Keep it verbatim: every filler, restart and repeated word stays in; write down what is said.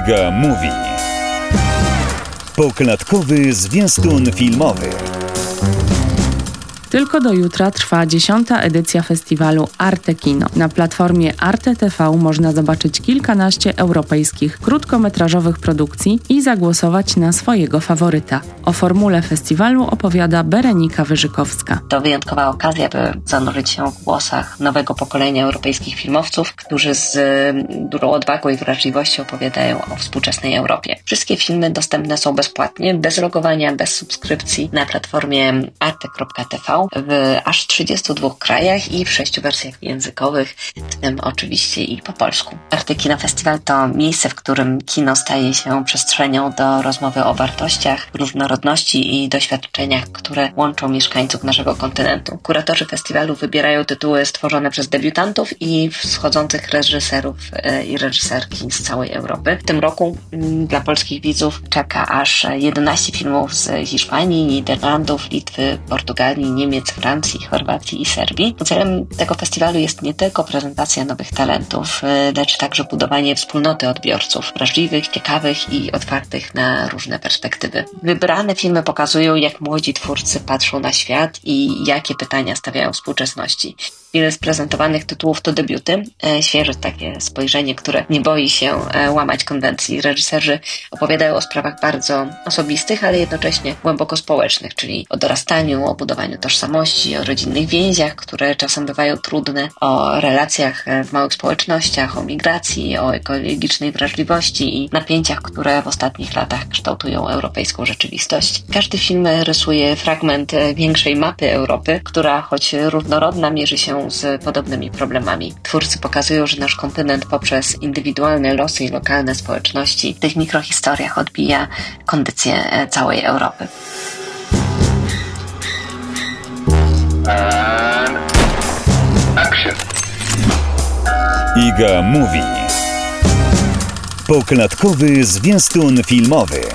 Iga Mówi. Poklatkowy zwiastun filmowy. Tylko do jutra trwa dziesiąta edycja festiwalu Arte Kino. Na platformie Arte T V można zobaczyć kilkanaście europejskich krótkometrażowych produkcji i zagłosować na swojego faworyta. O formule festiwalu opowiada Berenika Wyżykowska. To wyjątkowa okazja, by zanurzyć się w głosach nowego pokolenia europejskich filmowców, którzy z dużą odwagą i wrażliwością opowiadają o współczesnej Europie. Wszystkie filmy dostępne są bezpłatnie, bez logowania, bez subskrypcji na platformie arte kropka t v w aż trzydziestu dwóch krajach i w sześciu wersjach językowych, w tym oczywiście i po polsku. Arte Kino Festiwal to miejsce, w którym kino staje się przestrzenią do rozmowy o wartościach, różnorodności i doświadczeniach, które łączą mieszkańców naszego kontynentu. Kuratorzy festiwalu wybierają tytuły stworzone przez debiutantów i wschodzących reżyserów i reżyserki z całej Europy. W tym roku dla polskich widzów czeka aż jedenaście filmów z Hiszpanii, Niderlandów, Litwy, Portugalii, Niemiec, Francji, Chorwacji i Serbii. Celem tego festiwalu jest nie tylko prezentacja nowych talentów, lecz także budowanie wspólnoty odbiorców, wrażliwych, ciekawych i otwartych na różne perspektywy. Wybrane filmy pokazują, jak młodzi twórcy patrzą na świat i jakie pytania stawiają współczesności. Wiele z prezentowanych tytułów to debiuty, e, świeże takie spojrzenie, które nie boi się e, łamać konwencji. Reżyserzy opowiadają o sprawach bardzo osobistych, ale jednocześnie głęboko społecznych, czyli o dorastaniu, o budowaniu tożsamości, o rodzinnych więziach, które czasem bywają trudne, o relacjach w małych społecznościach, o migracji, o ekologicznej wrażliwości i napięciach, które w ostatnich latach kształtują europejską rzeczywistość. Każdy film rysuje fragment większej mapy Europy, która choć różnorodna mierzy się z podobnymi problemami. Twórcy pokazują, że nasz kontynent poprzez indywidualne losy i lokalne społeczności w tych mikrohistoriach odbija kondycję całej Europy. And action. Iga Mówi. Poklatkowy zwiastun filmowy.